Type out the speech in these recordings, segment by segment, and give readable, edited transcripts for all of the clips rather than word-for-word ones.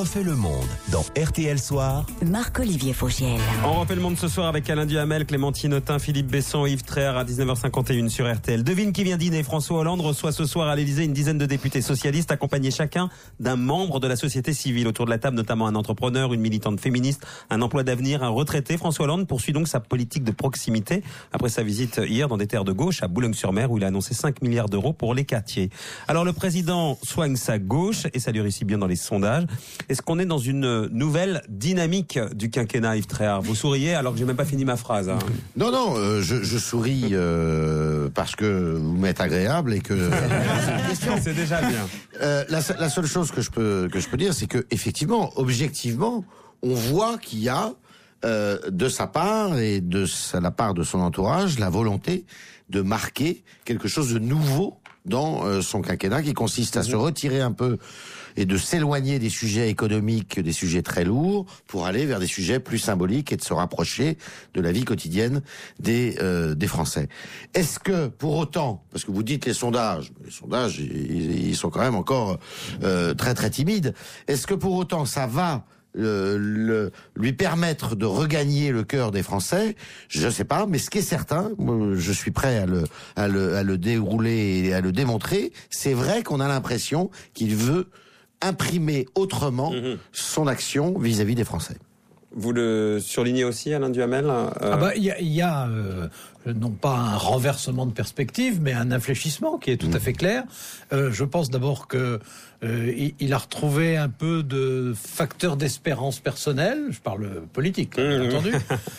refait le monde dans RTL Soir. Marc-Olivier Fogiel. On refait le monde ce soir avec Alain Duhamel, Clémentine Autain, Philippe Besson et Yves Tréhard à 19h51 sur RTL. Devine qui vient dîner. François Hollande reçoit ce soir à l'Élysée une dizaine de députés socialistes accompagnés chacun d'un membre de la société civile. Autour de la table, notamment un entrepreneur, une militante féministe, un emploi d'avenir, un retraité. François Hollande poursuit donc sa politique de proximité après sa visite hier dans des terres de gauche à Boulogne-sur-Mer où il a annoncé 5 milliards d'euros pour les quartiers. Alors le président soigne sa gauche et ça lui réussit bien dans les sondages. Est-ce qu'on est dans une nouvelle dynamique du quinquennat, Yves Tréhard? Vous souriez alors que j'ai même pas fini ma phrase. Hein. Non, je souris parce que vous m'êtes agréable et que c'est déjà bien. La seule chose que je peux dire, c'est que effectivement, objectivement, on voit qu'il y a de sa part et de la part de son entourage la volonté de marquer quelque chose de nouveau dans son quinquennat qui consiste à se retirer un peu et de s'éloigner des sujets économiques, des sujets très lourds, pour aller vers des sujets plus symboliques et de se rapprocher de la vie quotidienne des Français. Est-ce que, pour autant, parce que vous dites les sondages, ils sont quand même encore très très timides, est-ce que pour autant ça va lui permettre de regagner le cœur des Français? Je sais pas, mais ce qui est certain, je suis prêt à le dérouler et à le démontrer, c'est vrai qu'on a l'impression qu'il veut imprimer autrement son action vis-à-vis des Français. Vous le surlignez aussi, Alain Duhamel Il y a non pas un renversement de perspective, mais un infléchissement qui est tout à fait clair. Je pense d'abord que il a retrouvé un peu de facteur d'espérance personnelle. Je parle politique, bien entendu.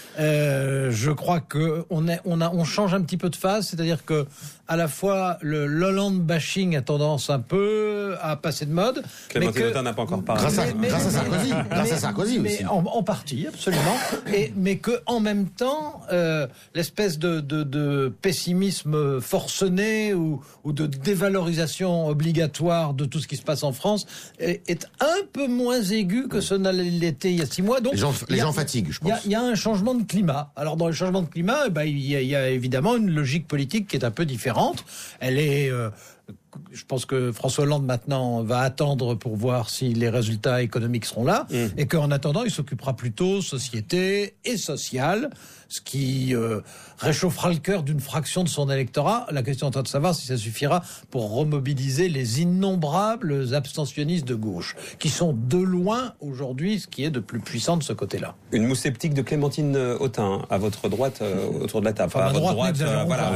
Je crois que on change un petit peu de phase, c'est-à-dire que à la fois le Hollande bashing a tendance un peu à passer de mode. Clémentine Autain n'a pas encore parlé. Grâce à Sarkozy aussi. Mais en partie, absolument. Mais que en même temps, l'espèce de pessimisme forcené ou de dévalorisation obligatoire de tout ce qui se passe en France est un peu moins aigu que ce n'était il y a 6 mois. Donc les gens fatiguent, je pense. Il y a un changement de climat. Alors dans le changement de climat, il y a évidemment une logique politique qui est un peu différente. Elle est je pense que François Hollande maintenant va attendre pour voir si les résultats économiques seront là et qu'en attendant il s'occupera plutôt société et sociale, ce qui réchauffera le cœur d'une fraction de son électorat. La question est de savoir si ça suffira pour remobiliser les innombrables abstentionnistes de gauche qui sont de loin aujourd'hui ce qui est de plus puissant de ce côté-là. Une moue sceptique de Clémentine Autain à votre droite autour de la table. Enfin, à votre droite, voilà.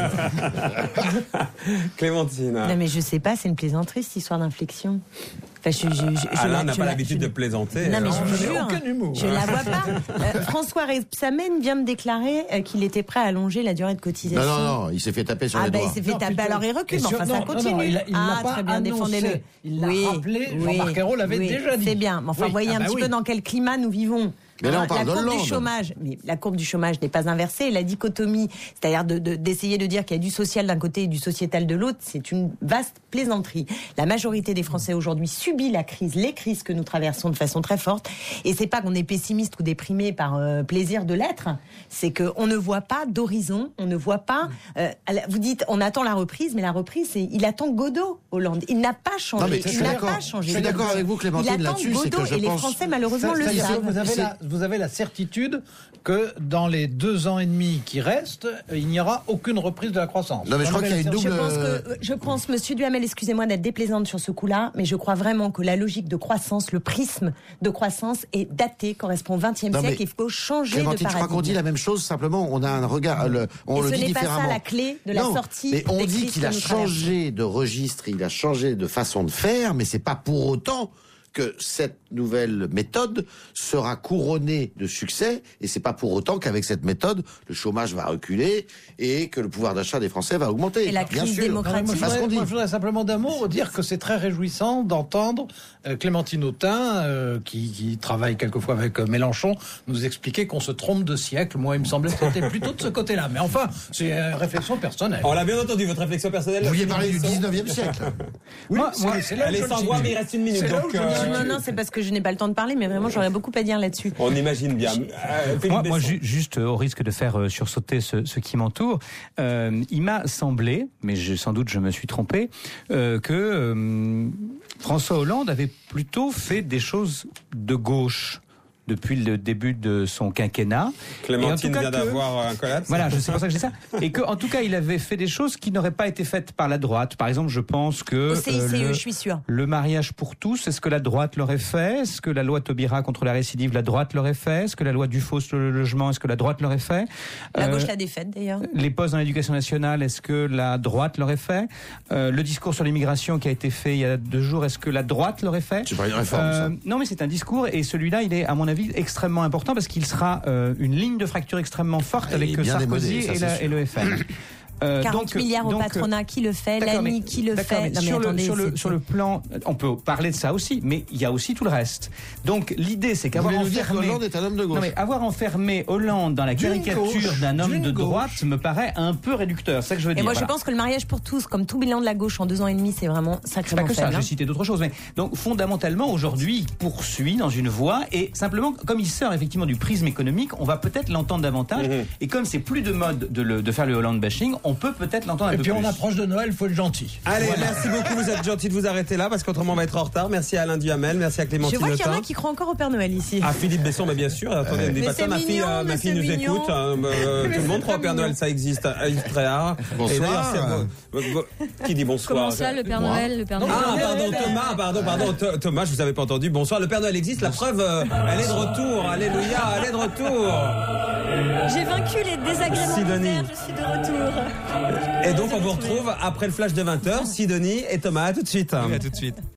Clémentine. Non mais je sais pas, c'est une plaisanterie cette histoire d'inflexion. Enfin, Alain n'a pas l'habitude de plaisanter. Non mais je vous jure, aucun humour. Je la vois pas. François Rebsamen vient de déclarer qu'il était prêt à allonger la durée de cotisation. Non, il s'est fait taper sur les doigts. Il s'est fait taper, alors il recule, mais enfin ça continue. Il l'a pas très bien, annoncé. défendez-le. Il l'a rappelé, Jean-Marc Ayrault l'avait déjà dit. C'est bien, mais enfin voyez un petit peu dans quel climat nous vivons. Mais là, on parle la courbe d'Hollande. du chômage, mais la courbe du chômage n'est pas inversée. La dichotomie, c'est-à-dire d'essayer de dire qu'il y a du social d'un côté et du sociétal de l'autre, c'est une vaste plaisanterie. La majorité des Français aujourd'hui subit la crise, les crises que nous traversons de façon très forte. Et c'est pas qu'on est pessimiste ou déprimé par plaisir de l'être, c'est qu'on ne voit pas d'horizon, on ne voit pas. Vous dites, on attend la reprise, mais la reprise, il attend Godot, Hollande. Il n'a pas changé. Non, mais il n'a pas changé. Je suis d'accord avec vous, Clémentine, il attend là-dessus. Godot, C'est que je et les pense... Français, malheureusement, le savent. Vous avez la certitude que dans les 2 ans et demi qui restent, il n'y aura aucune reprise de la croissance. Non, mais je crois qu'il y a une double... Je pense, monsieur Duhamel, excusez-moi d'être déplaisante sur ce coup-là, mais je crois vraiment que la logique de croissance, le prisme de croissance est daté, correspond au XXe siècle, il faut changer de paradigme. Je crois qu'on dit la même chose, simplement on a un regard, on le dit différemment. Ce n'est pas ça la clé de la sortie. Mais on dit qu'il a changé de registre, il a changé de façon de faire, mais c'est pas pour autant que cette nouvelle méthode sera couronnée de succès, et c'est pas pour autant qu'avec cette méthode, le chômage va reculer et que le pouvoir d'achat des Français va augmenter. Et la crise démocratique. Je voudrais simplement d'un mot dire que c'est très réjouissant d'entendre Clémentine Autain, qui travaille quelquefois avec Mélenchon, nous expliquer qu'on se trompe de siècle. Moi, il me semblait que c'était plutôt de ce côté-là. Mais enfin, c'est une réflexion personnelle. On l'a bien entendu, votre réflexion personnelle. Vous vouliez parler du 19e siècle. Oui, elle est sans voix, mais il reste 1 minute. Donc, Non, c'est parce que je n'ai pas le temps de parler, mais vraiment, j'aurais beaucoup à dire là-dessus. On imagine bien. Moi, juste au risque de faire sursauter ce qui m'entoure, il m'a semblé, mais sans doute je me suis trompé, que François Hollande avait plutôt fait des choses de gauche depuis le début de son quinquennat. Clémentine vient d'avoir un collapse. Voilà, c'est pour ça que je dis ça. Et qu'en tout cas, il avait fait des choses qui n'auraient pas été faites par la droite. Par exemple, je pense que... Au CICE, je suis sûr. Le mariage pour tous, est-ce que la droite l'aurait fait? Est-ce que la loi Taubira contre la récidive, la droite l'aurait fait? Est-ce que la loi Dufos sur le logement, est-ce que la droite l'aurait fait? La gauche l'a défaite, d'ailleurs. Les postes dans l'éducation nationale, est-ce que la droite l'aurait fait? Le discours sur l'immigration qui a été fait il y a 2 jours, est-ce que la droite l'aurait fait? C'est pas une réforme, ça. Non, mais c'est un discours, et celui-là, il est, à mon avis, extrêmement important parce qu'il sera une ligne de fracture extrêmement forte avec Sarkozy et le FN. 40 milliards au patronat, qui le fait? L'ANI, qui le fait? Sur le plan, on peut parler de ça aussi, mais il y a aussi tout le reste. Donc l'idée, c'est qu'avoir enfermé Hollande est un homme de gauche. Non, mais avoir enfermé Hollande dans la caricature d'un homme de droite me paraît un peu réducteur. C'est ça que je veux dire. Et moi, je pense que le mariage pour tous, comme tout bilan de la gauche en 2 ans et demi, c'est vraiment sacrément faible. C'est pas que ça, hein. j'ai cité d'autres choses. Mais donc, fondamentalement, aujourd'hui, il poursuit dans une voie et simplement, comme il sort effectivement du prisme économique, on va peut-être l'entendre davantage. Et comme c'est plus de mode de faire le Hollande bashing, on peut peut-être l'entendre un peu plus. Et puis on approche de Noël, il faut être gentil. Allez, merci beaucoup, vous êtes gentil de vous arrêter là, parce qu'autrement on va être en retard. Merci à Alain Duhamel, merci à Clémentine Je vois qu'il y en a Autain. qui croient encore au Père Noël ici. À Philippe Besson, mais bien sûr. Attendez, ne dites pas ça, ma fille nous écoute. Tout le monde croit au Père Noël, ça existe. Yves Tréhard. Bonsoir. Qui dit bonsoir? Comment ça, le Père Noël, le Père Noël? Ah, pardon, Thomas, je vous avais pas entendu. Bonsoir, le Père Noël existe, la preuve, elle est de retour. Alléluia, elle est de retour. J'ai vaincu les désagréments Sidonie. d'hiver, je suis de retour. Et donc, on vous retrouve après le flash de 20h, Sidonie et Thomas. À tout de suite. À tout de suite.